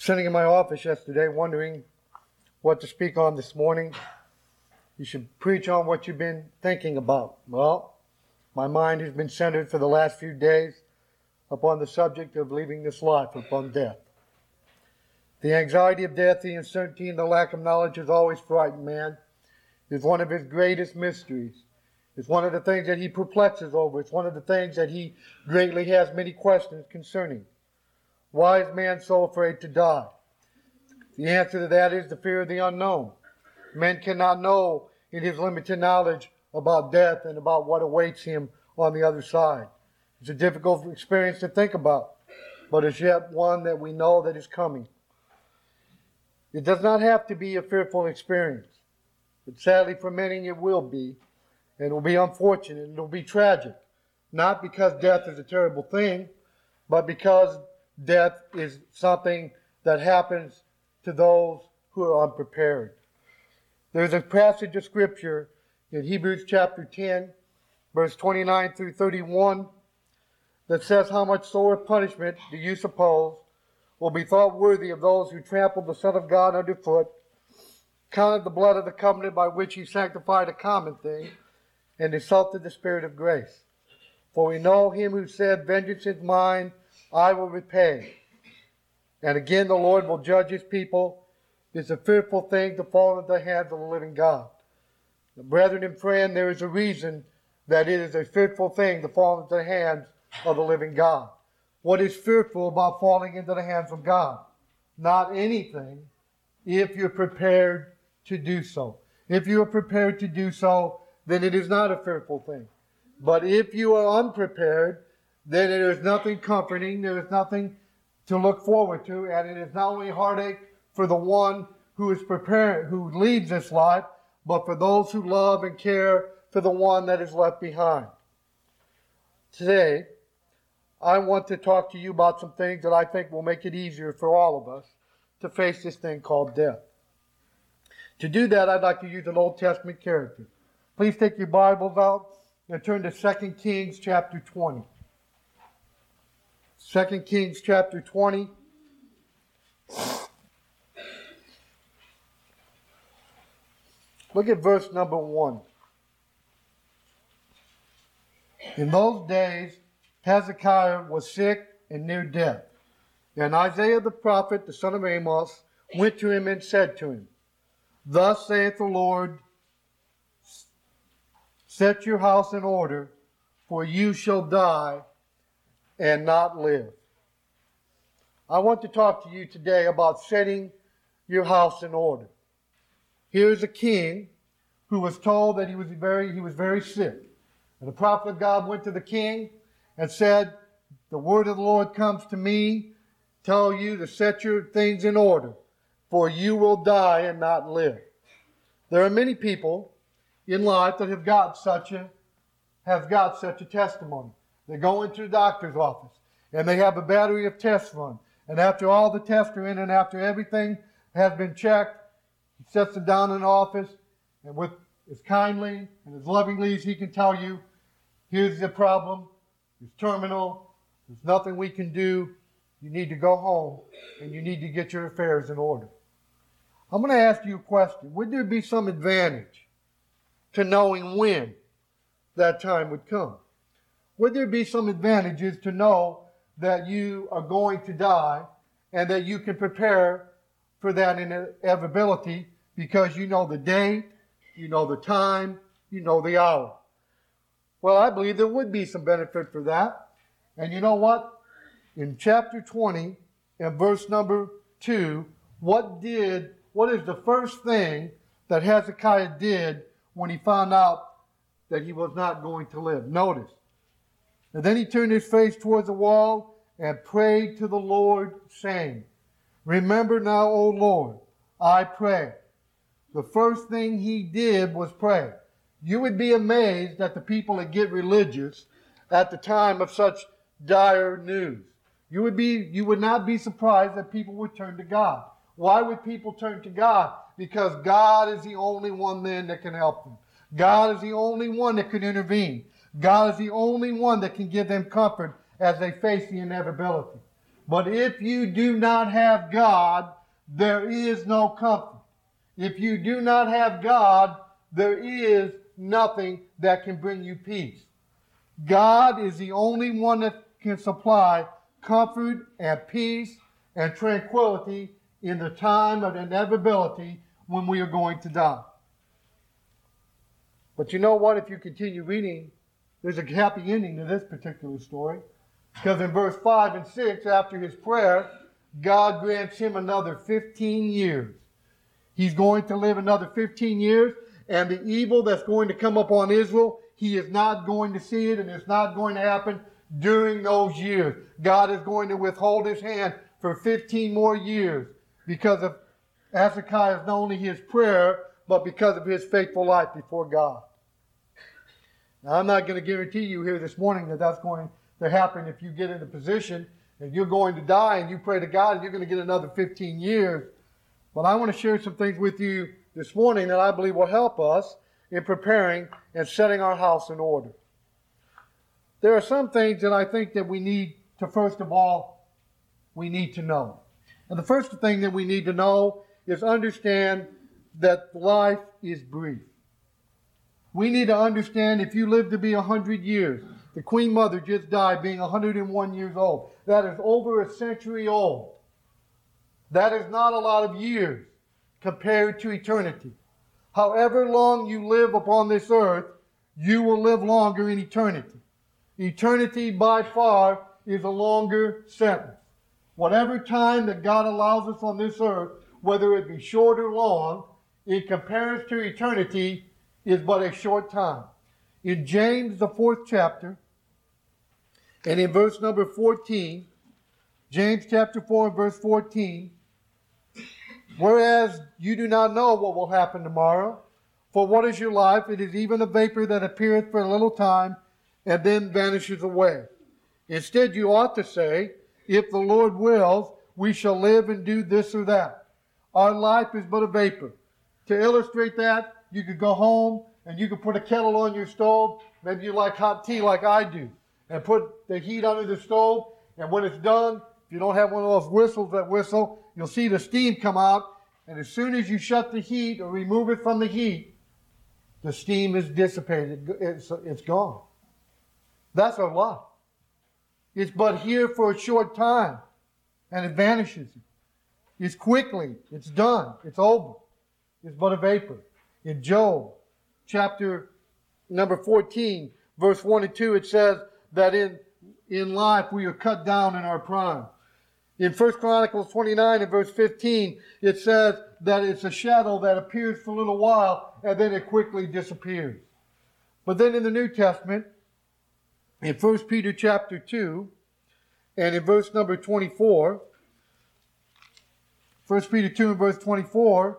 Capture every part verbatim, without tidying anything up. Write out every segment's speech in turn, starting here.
Sitting in my office yesterday wondering what to speak on this morning. You should preach on what you've been thinking about. Well, my mind has been centered for the last few days upon the subject of leaving this life, upon death. The anxiety of death, the uncertainty, and the lack of knowledge has always frightened man. It's one of his greatest mysteries. It's one of the things that he perplexes over. It's one of the things that he greatly has many questions concerning. Why is man so afraid to die? The answer to that is the fear of the unknown. Man cannot know in his limited knowledge about death and about what awaits him on the other side. It's a difficult experience to think about, but it's yet one that we know that is coming. It does not have to be a fearful experience, but sadly for many it will be, and it will be unfortunate, and it will be tragic. Not because death is a terrible thing, but because death is something that happens to those who are unprepared. There's a passage of scripture in Hebrews chapter ten, verse twenty-nine through thirty-one, that says, "How much sore punishment do you suppose will be thought worthy of those who trampled the Son of God underfoot, counted the blood of the covenant by which he sanctified a common thing, and insulted the Spirit of grace? For we know him who said, 'Vengeance is mine, I will repay.' And again the Lord will judge his people. It's a fearful thing to fall into the hands of the living God." Brethren and friend, there is a reason that it is a fearful thing to fall into the hands of the living God. What is fearful about falling into the hands of God? Not anything, if you're prepared to do so. If you are prepared to do so, then it is not a fearful thing. But if you are unprepared, then there is nothing comforting, there is nothing to look forward to, and it is not only heartache for the one who is prepared, who leaves this life, but for those who love and care for the one that is left behind. Today, I want to talk to you about some things that I think will make it easier for all of us to face this thing called death. To do that, I'd like to use an Old Testament character. Please take your Bibles out and turn to Second Kings chapter twenty. Second Kings chapter twenty. Look at verse number one. "In those days, Hezekiah was sick and near death. And Isaiah the prophet, the son of Amos, went to him and said to him, 'Thus saith the Lord, set your house in order, for you shall die and not live.'" I want to talk to you today about setting your house in order. Here's a king who was told that he was very, he was very sick. And the prophet of God went to the king and said, "The word of the Lord comes to me, tell you to set your things in order, for you will die and not live." There are many people in life that have got such a have got such a testimony. They go into the doctor's office and they have a battery of tests run. And after all the tests are in and after everything has been checked, he sets them down in the office, and with as kindly and as lovingly as he can tell you, "Here's the problem. It's terminal. There's nothing we can do. You need to go home and you need to get your affairs in order." I'm going to ask you a question. Would there be some advantage to knowing when that time would come? Would there be some advantages to know that you are going to die and that you can prepare for that inevitability because you know the date, you know the time, you know the hour? Well, I believe there would be some benefit for that. And you know what? In chapter twenty, and verse number two, what did, what is the first thing that Hezekiah did when he found out that he was not going to live? Notice. "And then he turned his face towards the wall and prayed to the Lord, saying, 'Remember now, O Lord, I pray.'" The first thing he did was pray. You would be amazed at the people that get religious at the time of such dire news. You would be, you would not be surprised that people would turn to God. Why would people turn to God? Because God is the only one then that can help them. God is the only one that can intervene. God is the only one that can give them comfort as they face the inevitability. But if you do not have God, there is no comfort. If you do not have God, there is nothing that can bring you peace. God is the only one that can supply comfort and peace and tranquility in the time of inevitability when we are going to die. But you know what? If you continue reading, there's a happy ending to this particular story. Because in verse five and six, after his prayer, God grants him another fifteen years. He's going to live another fifteen years, and the evil that's going to come upon Israel, he is not going to see it, and it's not going to happen during those years. God is going to withhold his hand for fifteen more years because of Hezekiah's not only his prayer, but because of his faithful life before God. Now, I'm not going to guarantee you here this morning that that's going to happen if you get in a position and you're going to die and you pray to God and you're going to get another fifteen years. But I want to share some things with you this morning that I believe will help us in preparing and setting our house in order. There are some things that I think that we need to, first of all, we need to know. And the first thing that we need to know is understand that life is brief. We need to understand if you live to be one hundred years, the Queen Mother just died being one hundred and one years old. That is over a century old. That is not a lot of years compared to eternity. However long you live upon this earth, you will live longer in eternity. Eternity by far is a longer sentence. Whatever time that God allows us on this earth, whether it be short or long, in comparison to eternity, is but a short time. In James, the fourth chapter, and in verse number fourteen, James chapter four and verse fourteen, whereas you do not know what will happen tomorrow, for what is your life? It is even a vapor that appeareth for a little time and then vanishes away. Instead, you ought to say, if the Lord wills, we shall live and do this or that. Our life is but a vapor. To illustrate that, you could go home and you could put a kettle on your stove. Maybe you like hot tea like I do. And put the heat under the stove. And when it's done, if you don't have one of those whistles that whistle, you'll see the steam come out. And as soon as you shut the heat or remove it from the heat, the steam is dissipated. It's, it's gone. That's our life. It's but here for a short time. And it vanishes. It's quickly. It's done. It's over. It's but a vapor. In Job, chapter number fourteen, verse one and two, it says that in, in life we are cut down in our prime. In First Chronicles twenty-nine and verse fifteen, it says that it's a shadow that appears for a little while and then it quickly disappears. But then in the New Testament, in First Peter chapter two, and in verse number twenty-four, First Peter two and verse twenty-four,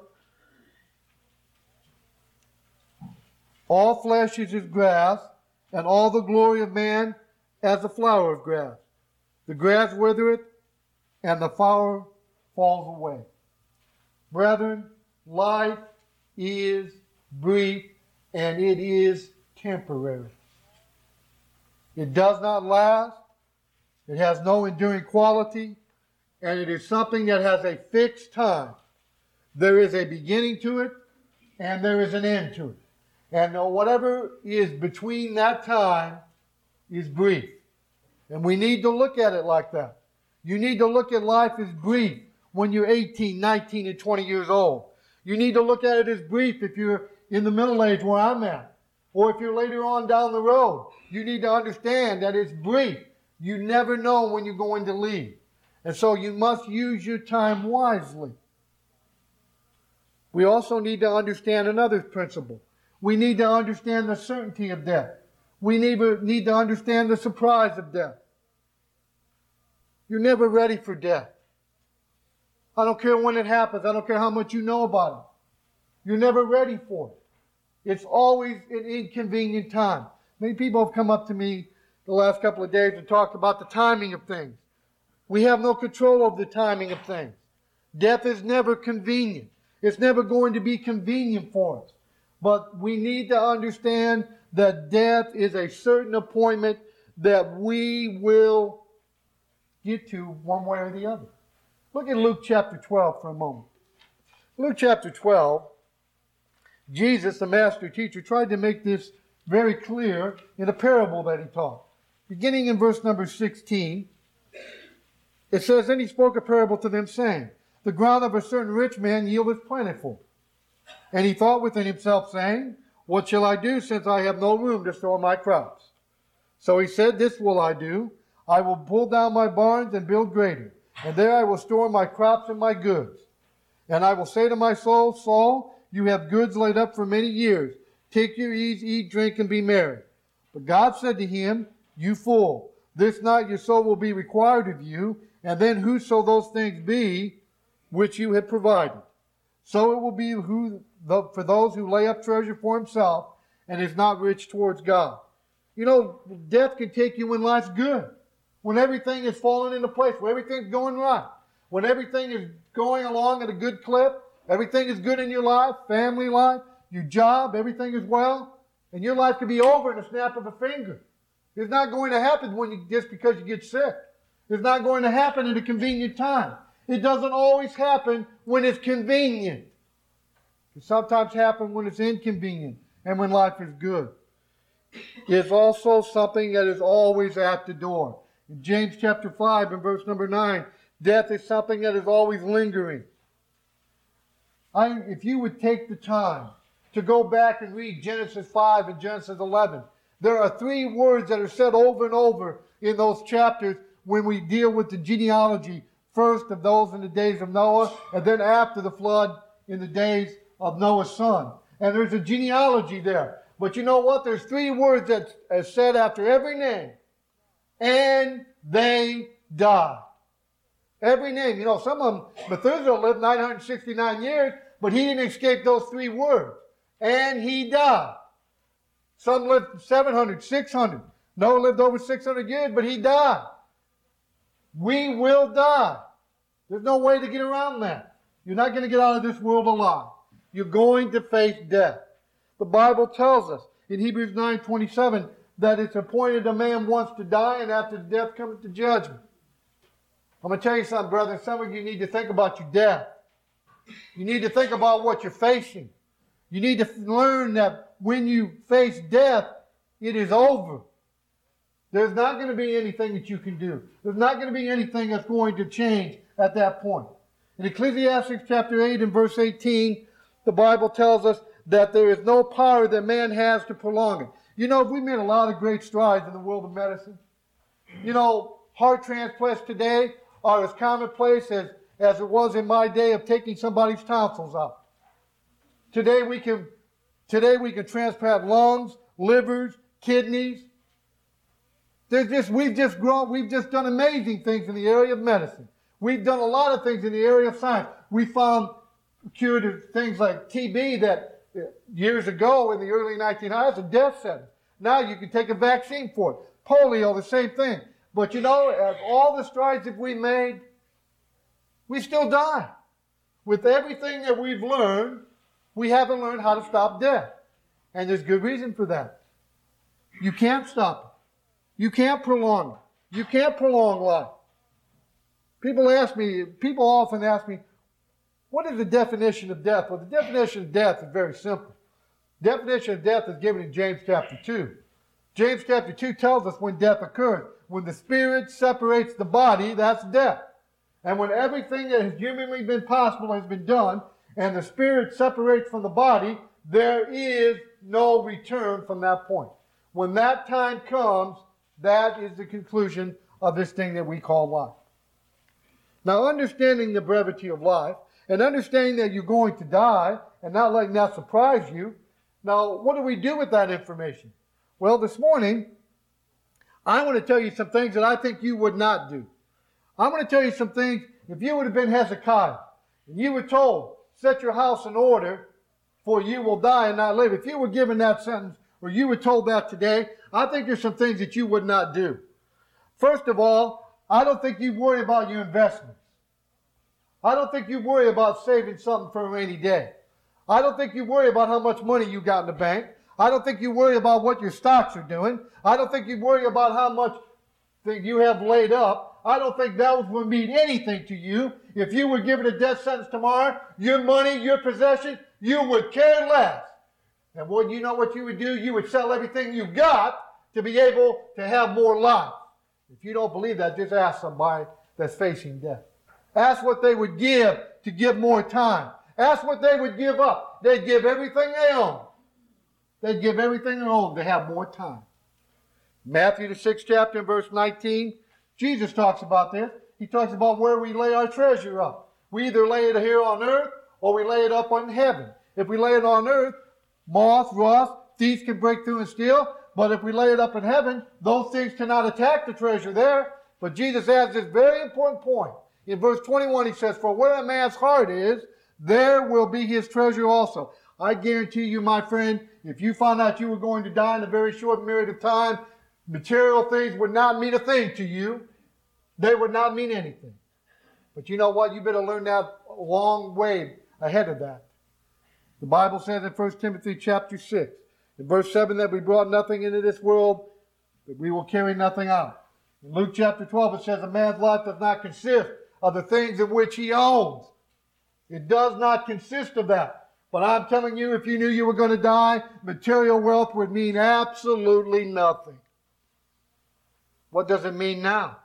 all flesh is as grass, and all the glory of man as the flower of grass. The grass withereth, and the flower falls away. Brethren, life is brief, and it is temporary. It does not last. It has no enduring quality, and it is something that has a fixed time. There is a beginning to it, and there is an end to it. And whatever is between that time is brief. And we need to look at it like that. You need to look at life as brief when you're eighteen, nineteen, and twenty years old. You need to look at it as brief if you're in the middle age where I'm at. Or if you're later on down the road. You need to understand that it's brief. You never know when you're going to leave. And so you must use your time wisely. We also need to understand another principle. We need to understand the certainty of death. We need need to understand the surprise of death. You're never ready for death. I don't care when it happens. I don't care how much you know about it. You're never ready for it. It's always an inconvenient time. Many people have come up to me the last couple of days and talked about the timing of things. We have no control over the timing of things. Death is never convenient. It's never going to be convenient for us. But we need to understand that death is a certain appointment that we will get to one way or the other. Look at Luke chapter twelve for a moment. Luke chapter twelve, Jesus, the master teacher, tried to make this very clear in a parable that he taught. Beginning in verse number sixteen, it says, "Then he spoke a parable to them, saying, The ground of a certain rich man yieldeth plentiful. And he thought within himself, saying, What shall I do, since I have no room to store my crops? So he said, This will I do. I will pull down my barns and build greater, and there I will store my crops and my goods. And I will say to my soul, Soul, you have goods laid up for many years. Take your ease, eat, drink, and be merry. But God said to him, You fool, this night your soul will be required of you, and then whoso those things be which you have provided. So it will be who, the, for those who lay up treasure for himself and is not rich towards God." You know, death can take you when life's good, when everything is falling into place, when everything's going right, when everything is going along at a good clip, everything is good in your life, family life, your job, everything is well, and your life can be over in a snap of a finger. It's not going to happen when you, just because you get sick. It's not going to happen at a convenient time. It doesn't always happen when it's convenient. It sometimes happens when it's inconvenient and when life is good. It's also something that is always at the door. In James chapter five and verse number nine, death is something that is always lingering. I, if you would take the time to go back and read Genesis five and Genesis eleven, there are three words that are said over and over in those chapters when we deal with the genealogy, first of those in the days of Noah, and then after the flood in the days of Noah's son. And there's a genealogy there. But you know what? There's three words that are said after every name. And they died. Every name. You know, some of them, Methuselah lived nine hundred sixty-nine years, but he didn't escape those three words. And he died. Some lived seven hundred, six hundred. Noah lived over six hundred years, but he died. We will die. There's no way to get around that. You're not going to get out of this world alive. You're going to face death. The Bible tells us in Hebrews nine twenty-seven that it's appointed a man once to die, and after death cometh the judgment. I'm going to tell you something, brother. Some of you need to think about your death. You need to think about what you're facing. You need to learn that when you face death, it is over. There's not going to be anything that you can do. There's not going to be anything that's going to change at that point. In Ecclesiastes chapter eight and verse eighteen, the Bible tells us that there is no power that man has to prolong it. You know, we made a lot of great strides in the world of medicine. You know, heart transplants today are as commonplace as, as it was in my day of taking somebody's tonsils out. Today we can, today we can transplant lungs, livers, kidneys. There's just, we've just grown, we've just done amazing things in the area of medicine. We've done a lot of things in the area of science. We found curative things like T B that years ago in the early nineteen hundreds, a death sentence. Now you can take a vaccine for it. Polio, the same thing. But you know, as all the strides that we made, we still die. With everything that we've learned, we haven't learned how to stop death. And there's good reason for that. You can't stop it. You can't prolong it. You can't prolong life. People ask me, people often ask me, what is the definition of death? Well, the definition of death is very simple. The definition of death is given in James chapter two. James chapter two tells us when death occurs. When the spirit separates the body, that's death. And when everything that has humanly been possible has been done, and the spirit separates from the body, there is no return from that point. When that time comes, that is the conclusion of this thing that we call life. Now, understanding the brevity of life, and understanding that you're going to die, and not letting that surprise you, now, what do we do with that information? Well, this morning, I want to tell you some things that I think you would not do. I'm going to tell you some things, if you would have been Hezekiah, and you were told, set your house in order, for you will die and not live. If you were given that sentence, or you were told that today, I think there's some things that you would not do. First of all, I don't think you worry about your investments. I don't think you worry about saving something for a rainy day. I don't think you worry about how much money you got in the bank. I don't think you worry about what your stocks are doing. I don't think you worry about how much that you have laid up. I don't think that would mean anything to you. If you were given a death sentence tomorrow, your money, your possession, you would care less. And what you know what you would do? You would sell everything you got to be able to have more life. If you don't believe that, just ask somebody that's facing death. Ask what they would give to give more time. Ask what they would give up. They'd give everything they own. They'd give everything they own to have more time. Matthew, the sixth chapter, and verse nineteen, Jesus talks about this. He talks about where we lay our treasure up. We either lay it here on earth or we lay it up in heaven. If we lay it on earth, moth, rust, thieves can break through and steal. But if we lay it up in heaven, those things cannot attack the treasure there. But Jesus adds this very important point. In verse twenty-one, he says, "For where a man's heart is, there will be his treasure also." I guarantee you, my friend, if you found out you were going to die in a very short period of time, material things would not mean a thing to you. They would not mean anything. But you know what? You better learn that a long way ahead of that. The Bible says in First Timothy chapter six, in verse seven, that we brought nothing into this world, that we will carry nothing out. In Luke chapter twelve, it says a man's life does not consist of the things in which he owns. It does not consist of that. But I'm telling you, if you knew you were going to die, material wealth would mean absolutely nothing. What does it mean now?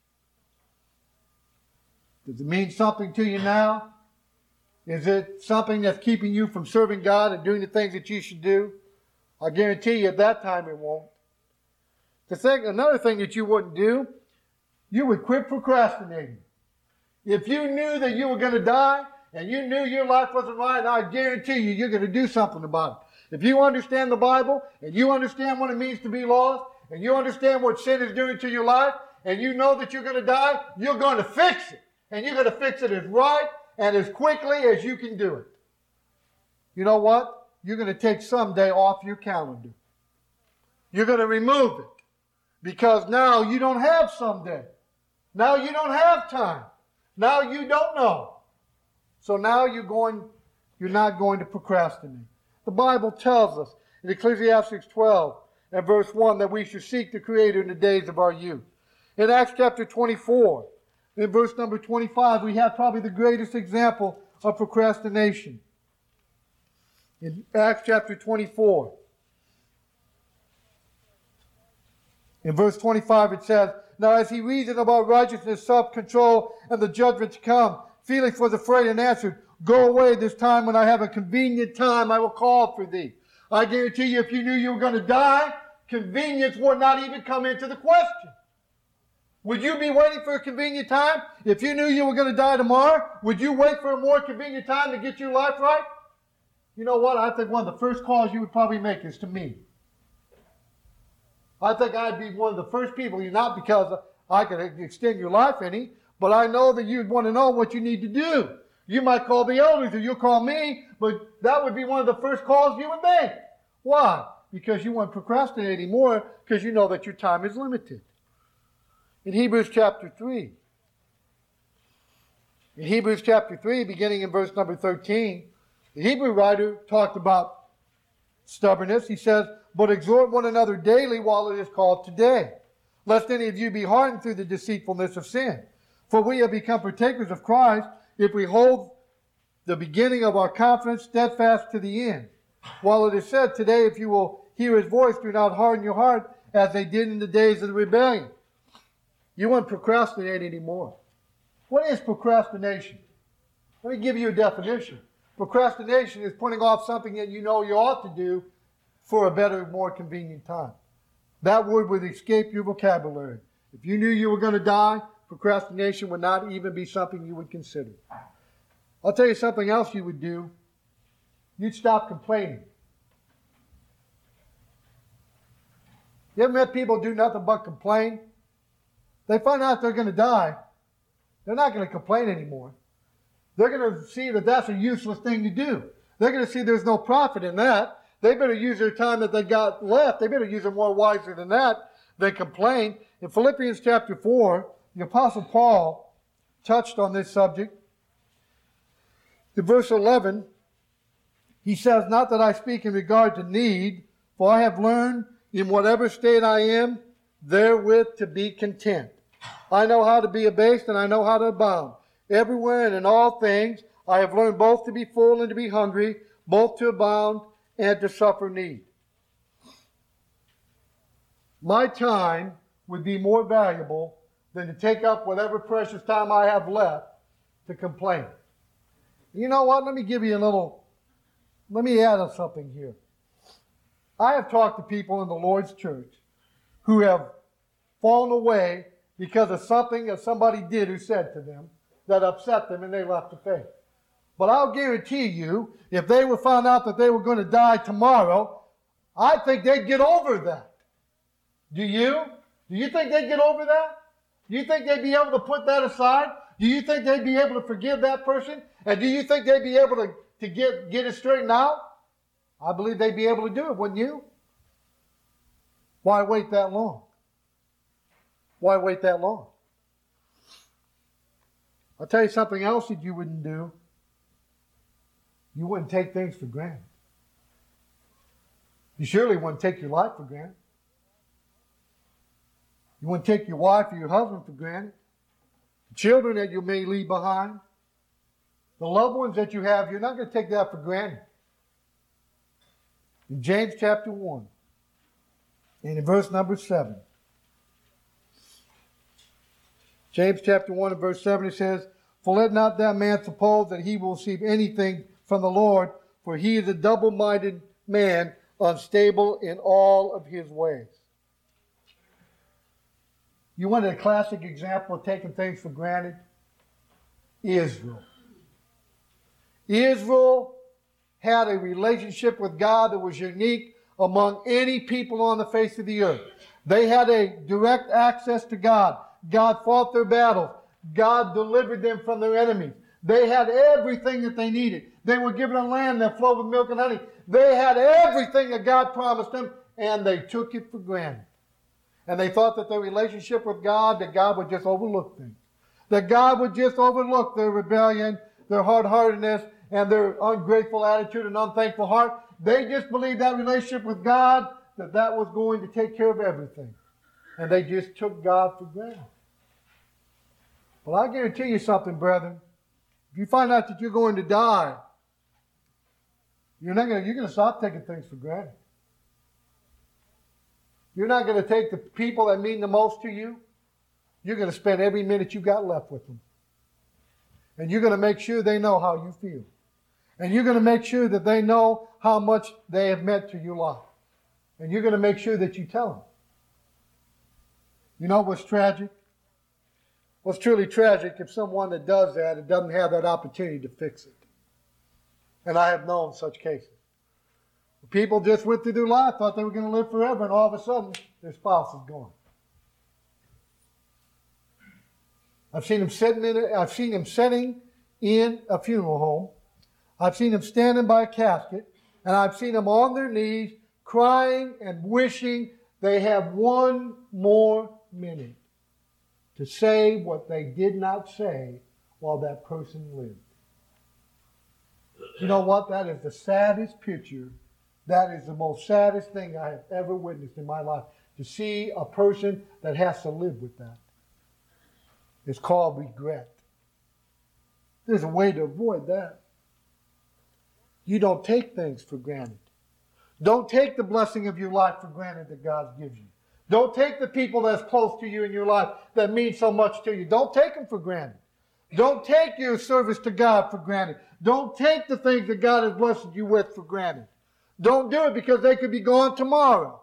Does it mean something to you now? Is it something that's keeping you from serving God and doing the things that you should do? I guarantee you at that time it won't. The thing, another thing that you wouldn't do, you would quit procrastinating. If you knew that you were going to die and you knew your life wasn't right, I guarantee you you're going to do something about it. If you understand the Bible and you understand what it means to be lost and you understand what sin is doing to your life and you know that you're going to die, you're going to fix it. And you're going to fix it as right and as quickly as you can do it. You know what? You're going to take someday off your calendar. You're going to remove it. Because now you don't have someday. Now you don't have time. Now you don't know. So now you're going, you're not going to procrastinate. The Bible tells us in Ecclesiastes twelve and verse one that we should seek the Creator in the days of our youth. In Acts chapter twenty-four, in verse number twenty-five, we have probably the greatest example of procrastination. In Acts chapter twenty-four, in verse twenty-five, it says, "Now as he reasoned about righteousness, self-control, and the judgment to come, Felix was afraid and answered, 'Go away this time when I have a convenient time, I will call for thee.'" I guarantee you, if you knew you were going to die, convenience would not even come into the question. Would you be waiting for a convenient time? If you knew you were going to die tomorrow, would you wait for a more convenient time to get your life right? You know what? I think one of the first calls you would probably make is to me. I think I'd be one of the first people, not because I could extend your life any, but I know that you'd want to know what you need to do. You might call the elders or you'll call me, but that would be one of the first calls you would make. Why? Because you won't procrastinate anymore because you know that your time is limited. In Hebrews chapter three, in Hebrews chapter three, beginning in verse number thirteen, the Hebrew writer talked about stubbornness. He says, "But exhort one another daily while it is called today, lest any of you be hardened through the deceitfulness of sin. For we have become partakers of Christ if we hold the beginning of our confidence steadfast to the end. While it is said today, if you will hear his voice, do not harden your heart as they did in the days of the rebellion." You won't procrastinate anymore. What is procrastination? Let me give you a definition. Procrastination is putting off something that you know you ought to do for a better, more convenient time. That word would escape your vocabulary. If you knew you were going to die, procrastination would not even be something you would consider. I'll tell you something else you would do. You'd stop complaining. You ever met people do nothing but complain? They find out they're going to die. They're not going to complain anymore. They're going to see that that's a useless thing to do. They're going to see there's no profit in that. They better use their time that they got left. They better use it more wisely than that than complain. In Philippians chapter four, the Apostle Paul touched on this subject. In verse eleven, he says, "Not that I speak in regard to need, for I have learned in whatever state I am, therewith to be content." I know how to be abased, and I know how to abound. Everywhere and in all things I have learned both to be full and to be hungry, both to abound and to suffer need. My time would be more valuable than to take up whatever precious time I have left to complain. You know what? Let me give you a little, let me add on something here. I have talked to people in the Lord's church who have fallen away because of something that somebody did or said to them that upset them and they left the faith. But I'll guarantee you, if they were found out that they were going to die tomorrow, I think they'd get over that. Do you? Do you think they'd get over that? Do you think they'd be able to put that aside? Do you think they'd be able to forgive that person? And do you think they'd be able to, to get, get it straightened out? I believe they'd be able to do it, wouldn't you? Why wait that long? Why wait that long? I'll tell you something else that you wouldn't do. You wouldn't take things for granted. You surely wouldn't take your life for granted. You wouldn't take your wife or your husband for granted. The children that you may leave behind. The loved ones that you have, you're not going to take that for granted. In James chapter one, and in verse number seven. James chapter one and verse seven, it says, "For let not that man suppose that he will receive anything from the Lord, for he is a double-minded man, unstable in all of his ways." You want a classic example of taking things for granted? Israel. Israel had a relationship with God that was unique among any people on the face of the earth. They had a direct access to God. God fought their battles. God delivered them from their enemies. They had everything that they needed. They were given a land that flowed with milk and honey. They had everything that God promised them, and they took it for granted. And they thought that their relationship with God, that God would just overlook things. That God would just overlook their rebellion, their hard-heartedness, and their ungrateful attitude and unthankful heart. They just believed that relationship with God, that that was going to take care of everything. And they just took God for granted. Well, I guarantee you something, brethren. If you find out that you're going to die, you're not going to, you're going to stop taking things for granted. You're not going to take the people that mean the most to you. You're going to spend every minute you've got left with them. And you're going to make sure they know how you feel. And you're going to make sure that they know how much they have meant to your life. And you're going to make sure that you tell them. You know what's tragic? What's truly tragic if someone that does that, it doesn't have that opportunity to fix it. And I have known such cases. People just went through their life, thought they were going to live forever, and all of a sudden, their spouse is gone. I've seen them sitting in a, I've seen them sitting in a funeral home. I've seen them standing by a casket, and I've seen them on their knees, crying and wishing they have one more minute to say what they did not say while that person lived. You know what? That is the saddest picture. That is the most saddest thing I have ever witnessed in my life. To see a person that has to live with that. It's called regret. There's a way to avoid that. You don't take things for granted. Don't take the blessing of your life for granted that God gives you. Don't take the people that's close to you in your life that mean so much to you. Don't take them for granted. Don't take your service to God for granted. Don't take the things that God has blessed you with for granted. Don't do it because they could be gone tomorrow.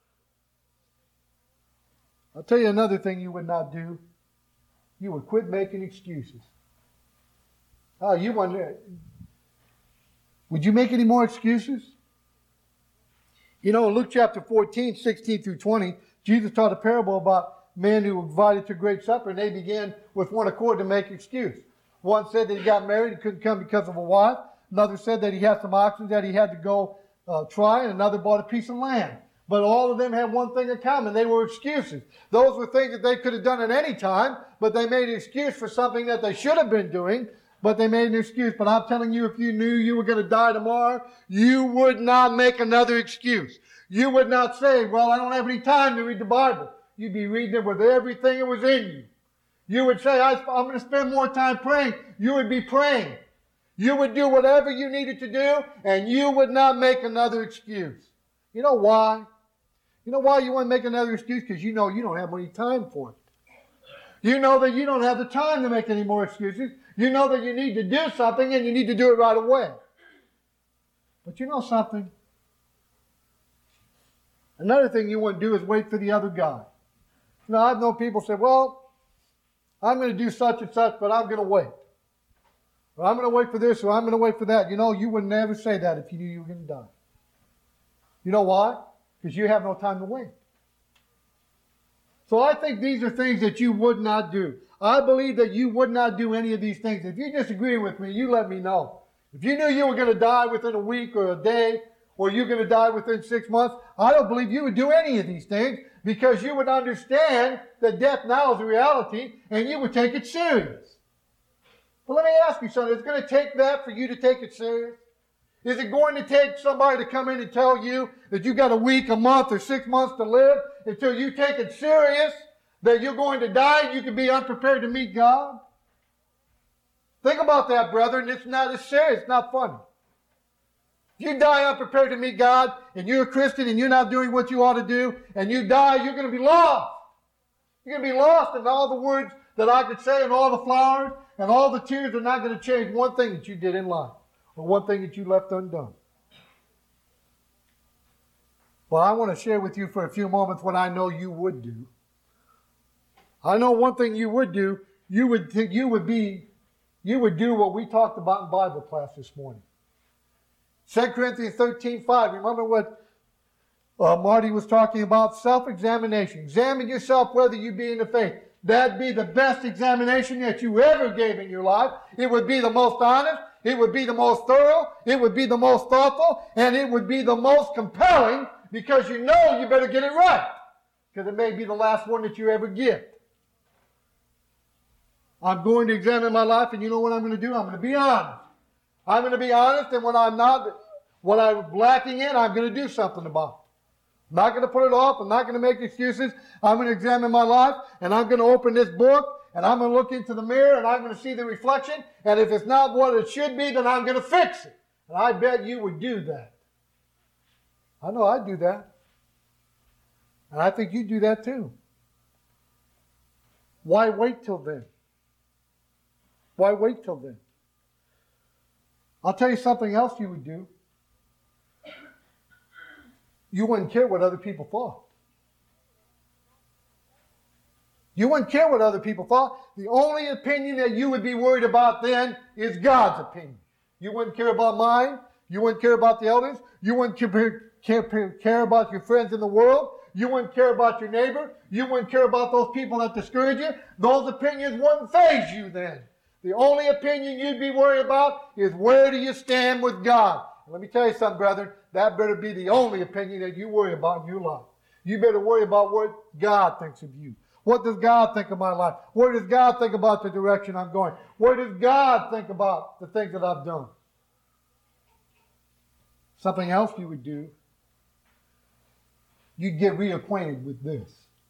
I'll tell you another thing you would not do. You would quit making excuses. Oh, you wonder, would you make any more excuses? You know, in Luke chapter fourteen, sixteen through twenty, Jesus taught a parable about men who were invited to a great supper, and they began with one accord to make excuse. One said that he got married and couldn't come because of a wife. Another said that he had some oxen that he had to go uh, try, and another bought a piece of land. But all of them had one thing in common. They were excuses. Those were things that they could have done at any time, but they made an excuse for something that they should have been doing, but they made an excuse. But I'm telling you, if you knew you were going to die tomorrow, you would not make another excuse. You would not say, well, I don't have any time to read the Bible. You'd be reading it with everything that was in you. You would say, I'm going to spend more time praying. You would be praying. You would do whatever you needed to do, and you would not make another excuse. You know why? You know why you want to make another excuse? Because you know you don't have any time for it. You know that you don't have the time to make any more excuses. You know that you need to do something, and you need to do it right away. But you know something? Another thing you want to do is wait for the other guy. You know, I've known people say, well, I'm going to do such and such, but I'm going to wait. Or I'm going to wait for this, or I'm going to wait for that. You know, you would never say that if you knew you were going to die. You know why? Because you have no time to wait. So I think these are things that you would not do. I believe that you would not do any of these things. If you disagree with me, you let me know. If you knew you were going to die within a week or a day, or you're going to die within six months, I don't believe you would do any of these things, because you would understand that death now is a reality, and you would take it serious. But let me ask you something. It's going to take that for you to take it serious? Is it going to take somebody to come in and tell you that you got a week, a month, or six months to live until you take it serious that you're going to die and you can be unprepared to meet God? Think about that, brethren. It's not as serious. It's not funny. If you die unprepared to meet God, and you're a Christian and you're not doing what you ought to do, and you die, you're going to be lost. You're going to be lost, and all the words that I could say and all the flowers and all the tears are not going to change one thing that you did in life, or one thing that you left undone. Well, I want to share with you for a few moments what I know you would do. I know one thing you would do. You would think you would be, you would do what we talked about in Bible class this morning. Second Corinthians thirteen five. Remember what uh, Marty was talking about? Self-examination. Examine yourself whether you be in the faith. That'd be the best examination that you ever gave in your life. It would be the most honest. It would be the most thorough. It would be the most thoughtful. And it would be the most compelling, because you know you better get it right, because it may be the last one that you ever get. I'm going to examine my life, and you know what I'm going to do? I'm going to be honest. I'm going to be honest, and when I'm not, what I'm lacking in, I'm going to do something about it. I'm not going to put it off. I'm not going to make excuses. I'm going to examine my life, and I'm going to open this book, and I'm going to look into the mirror, and I'm going to see the reflection, and if it's not what it should be, then I'm going to fix it. And I bet you would do that. I know I'd do that. And I think you'd do that too. Why wait till then? Why wait till then? I'll tell you something else you would do. You wouldn't care what other people thought. You wouldn't care what other people thought. The only opinion that you would be worried about then is God's opinion. You wouldn't care about mine. You wouldn't care about the elders. You wouldn't care, care, care about your friends in the world. You wouldn't care about your neighbor. You wouldn't care about those people that discourage you. Those opinions wouldn't faze you then. The only opinion you'd be worried about is, where do you stand with God? And let me tell you something, brethren. That better be the only opinion that you worry about in your life. You better worry about what God thinks of you. What does God think of my life? What does God think about the direction I'm going? What does God think about the things that I've done? Something else you would do, you'd get reacquainted with this.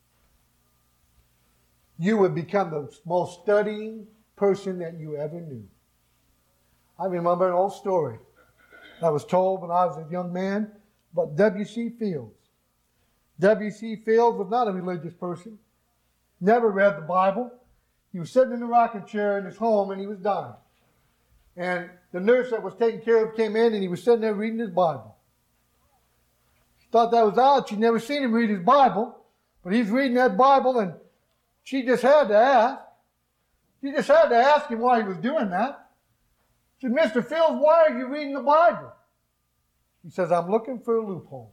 You would become the most studying person that you ever knew. I remember an old story that was told when I was a young man about W C Fields. W C Fields was not a religious person, never read the Bible. He was sitting in a rocking chair in his home, and he was dying. And the nurse that was taking care of him came in, and he was sitting there reading his Bible. She thought that was odd. She'd never seen him read his Bible, but he's reading that Bible, and she just had to ask. She just had to ask him why he was doing that. She said, Mister Fields, why are you reading the Bible? He says, I'm looking for a loophole.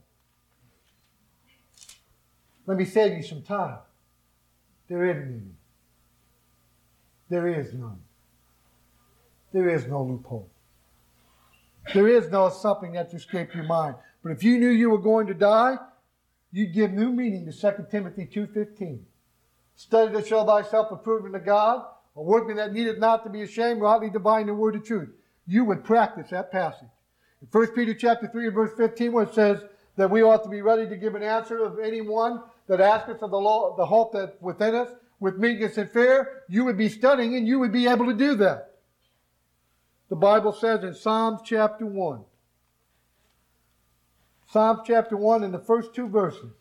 Let me save you some time. There isn't any. There is none. There is no loophole. There is no something that's escaped your mind. But if you knew you were going to die, you'd give new meaning to Second Timothy two fifteen. Study to show thyself approved unto God, a workman that needeth not to be ashamed, rightly dividing the word of truth. You would practice that passage. In First Peter chapter three, verse fifteen, where it says that we ought to be ready to give an answer of anyone that asketh of the, law, the hope that within us, with meekness and fear, you would be studying and you would be able to do that. The Bible says in Psalms chapter one, Psalms chapter one in the first two verses,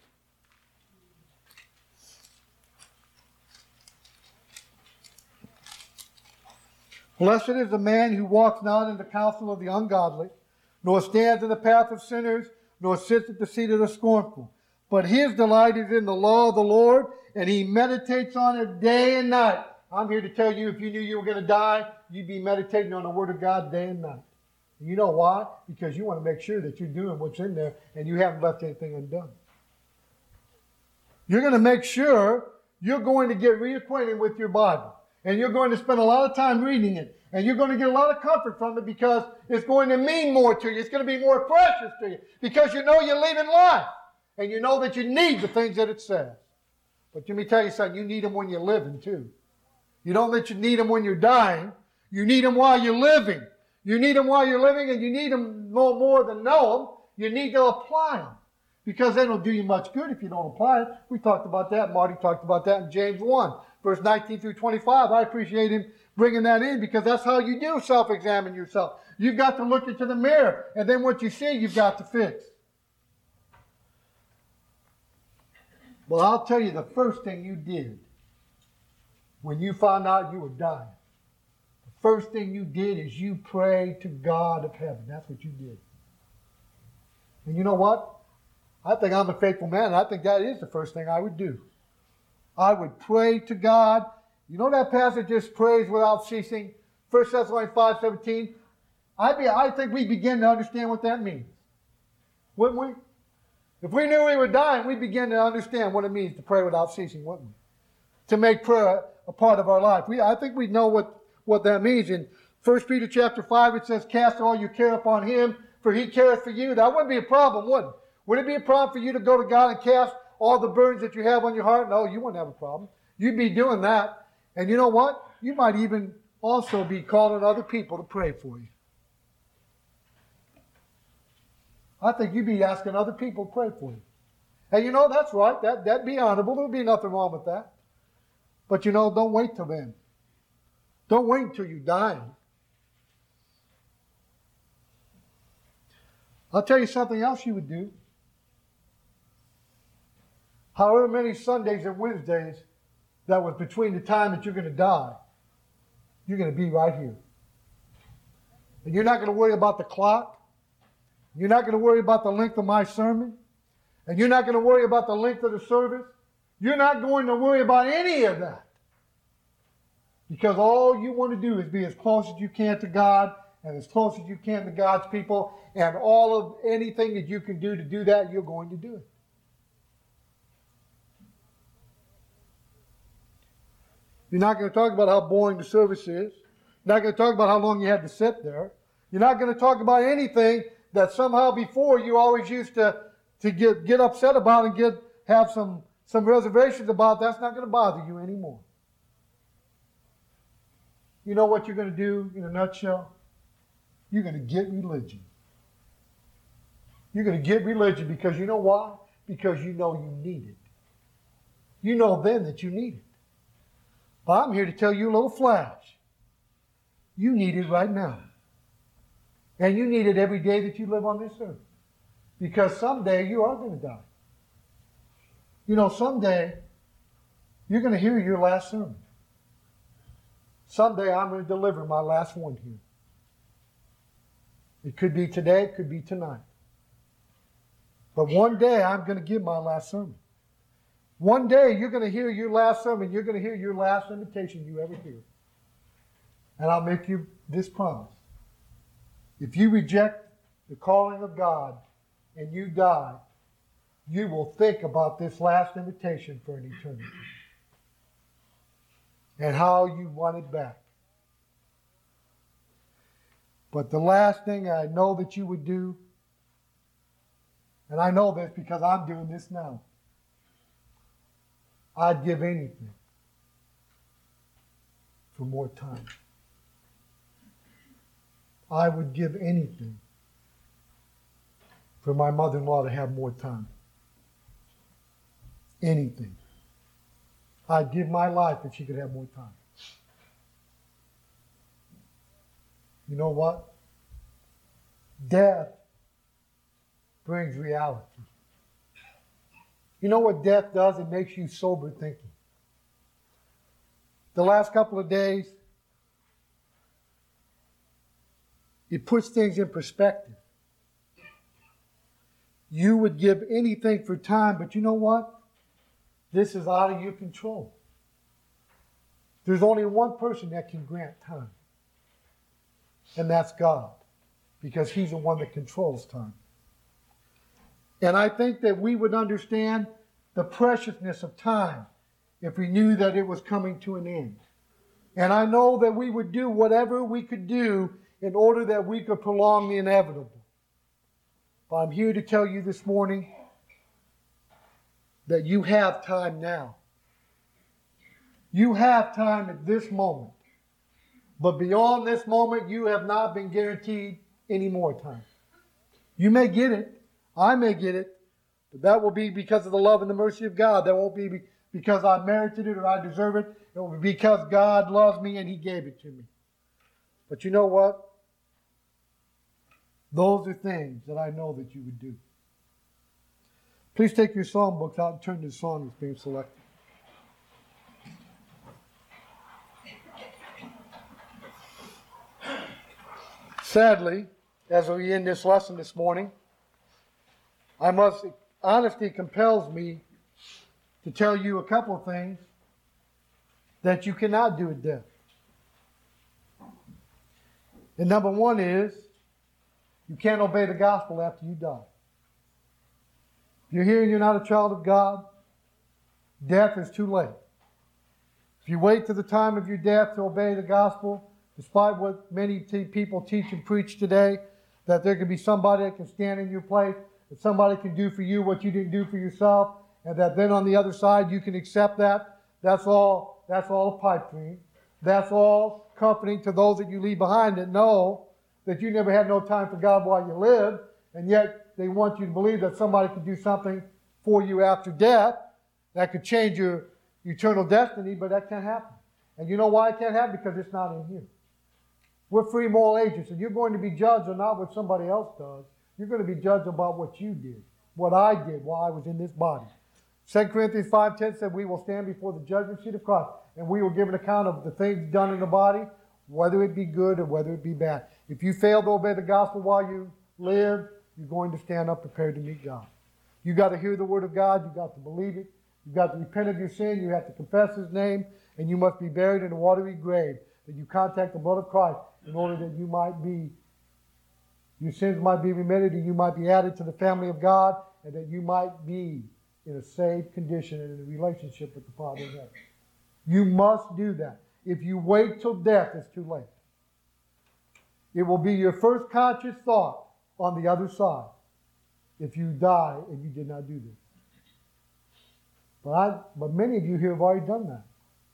blessed is the man who walks not in the counsel of the ungodly, nor stands in the path of sinners, nor sits at the seat of the scornful. But his delight is in the law of the Lord, and he meditates on it day and night. I'm here to tell you, if you knew you were going to die, you'd be meditating on the Word of God day and night. And you know why? Because you want to make sure that you're doing what's in there, and you haven't left anything undone. You're going to make sure you're going to get reacquainted with your Bible. And you're going to spend a lot of time reading it. And you're going to get a lot of comfort from it because it's going to mean more to you. It's going to be more precious to you because you know you're leaving life. And you know that you need the things that it says. But let me tell you something, you need them when you're living too. You don't let you need them when you're dying. You need them while you're living. You need them while you're living, and you need them no more than know them. You need to apply them. Because they don't do you much good if you don't apply it. We talked about that. Marty talked about that in James one, verse nineteen through twenty-five. I appreciate him bringing that in because that's how you do self-examine yourself. You've got to look into the mirror, and then what you see, you've got to fix. Well, I'll tell you the first thing you did when you found out you were dying. The first thing you did is you prayed to God of heaven. That's what you did. And you know what? I think I'm a faithful man, and I think that is the first thing I would do. I would pray to God. You know that passage, just prays without ceasing? First Thessalonians five seventeen. I, be, I think we begin to understand what that means. Wouldn't we? If we knew we were dying, we'd begin to understand what it means to pray without ceasing, wouldn't we? To make prayer a part of our life. We, I think we know what, what that means. In First Peter chapter five, it says, cast all your care upon him, for he cares for you. That wouldn't be a problem, would it? Would it be a problem for you to go to God and cast all the burdens that you have on your heart? No, you wouldn't have a problem. You'd be doing that. And you know what? You might even also be calling other people to pray for you. I think you'd be asking other people to pray for you. And you know, that's right. That, that'd be honorable. There'd be nothing wrong with that. But you know, don't wait till then. Don't wait until you die. I'll tell you something else you would do. However many Sundays and Wednesdays that was between the time that you're going to die, you're going to be right here. And you're not going to worry about the clock. You're not going to worry about the length of my sermon. And you're not going to worry about the length of the service. You're not going to worry about any of that. Because all you want to do is be as close as you can to God and as close as you can to God's people. And all of anything that you can do to do that, you're going to do it. You're not going to talk about how boring the service is. You're not going to talk about how long you had to sit there. You're not going to talk about anything that somehow before you always used to, to get, get upset about and get have some, some reservations about. That's not going to bother you anymore. You know what you're going to do in a nutshell? You're going to get religion. You're going to get religion because you know why? Because you know you need it. You know then that you need it. But I'm here to tell you a little flash. You need it right now. And you need it every day that you live on this earth. Because someday you are going to die. You know, someday you're going to hear your last sermon. Someday I'm going to deliver my last one here. It could be today, it could be tonight. But one day I'm going to give my last sermon. One day you're going to hear your last sermon. You're going to hear your last invitation you ever hear. And I'll make you this promise. If you reject the calling of God and you die, you will think about this last invitation for an eternity. And how you want it back. But the last thing I know that you would do, and I know this because I'm doing this now, I'd give anything for more time. I would give anything for my mother-in-law to have more time. Anything. I'd give my life if she could have more time. You know what? Death brings reality. You know what death does? It makes you sober thinking. The last couple of days, it puts things in perspective. You would give anything for time, but you know what? This is out of your control. There's only one person that can grant time, and that's God, because He's the one that controls time. And I think that we would understand the preciousness of time if we knew that it was coming to an end. And I know that we would do whatever we could do in order that we could prolong the inevitable. But I'm here to tell you this morning that you have time now. You have time at this moment. But beyond this moment, you have not been guaranteed any more time. You may get it. I may get it. But that will be because of the love and the mercy of God. That won't be because I merited it or I deserve it. It will be because God loves me and He gave it to me. But you know what? Those are things that I know that you would do. Please take your song books out and turn to the song that's being selected. Sadly, as we end this lesson this morning, I must, honesty compels me to tell you a couple of things that you cannot do at death. And number one is, you can't obey the gospel after you die. If you're here and you're not a child of God, death is too late. If you wait to the time of your death to obey the gospel, despite what many t- people teach and preach today, that there can be somebody that can stand in your place, that somebody can do for you what you didn't do for yourself, and that then on the other side you can accept that, that's all, that's all a pipe dream. That's all comforting to those that you leave behind that know that you never had no time for God while you lived, and yet they want you to believe that somebody could do something for you after death that could change your eternal destiny, but that can't happen. And you know why it can't happen? Because it's not in here. We're free moral agents, and you're going to be judged on not what somebody else does. You're going to be judged about what you did, what I did while I was in this body. Second Corinthians five ten said we will stand before the judgment seat of Christ, and we will give an account of the things done in the body, whether it be good or whether it be bad. If you fail to obey the gospel while you live, you're going to stand up prepared to meet God. You got to hear the word of God. You got to believe it. You got to repent of your sin. You have to confess His name, and you must be buried in a watery grave. That you contact the blood of Christ in order that you might be, your sins might be remitted, and you might be added to the family of God, and that you might be in a saved condition and in a relationship with the Father in heaven. You must do that. If you wait till death, it's too late. It will be your first conscious thought on the other side if you die and you did not do this. But, I, but many of you here have already done that.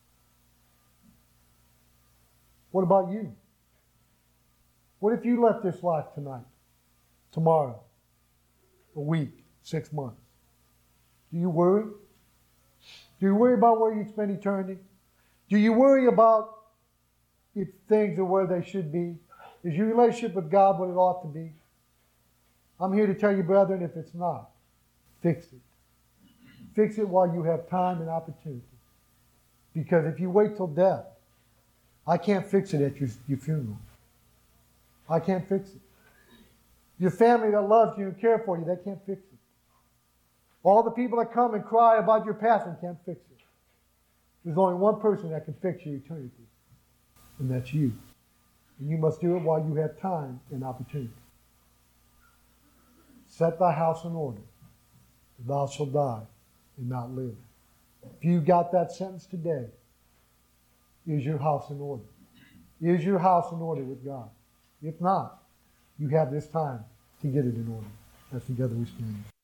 What about you? What if you left this life tonight, tomorrow, a week, six months? Do you worry? Do you worry about where you spend eternity? Do you worry about if things are where they should be? Is your relationship with God what it ought to be? I'm here to tell you, brethren, if it's not, fix it. Fix it while you have time and opportunity. Because if you wait till death, I can't fix it at your, your funeral. I can't fix it. Your family that loves you and care for you, they can't fix it. All the people that come and cry about your passing can't fix it. There's only one person that can fix your eternity, and that's you. And you must do it while you have time and opportunity. Set thy house in order, thou shalt die and not live. If you got that sentence today, is your house in order? Is your house in order with God? If not, you have this time to get it in order. As together we stand.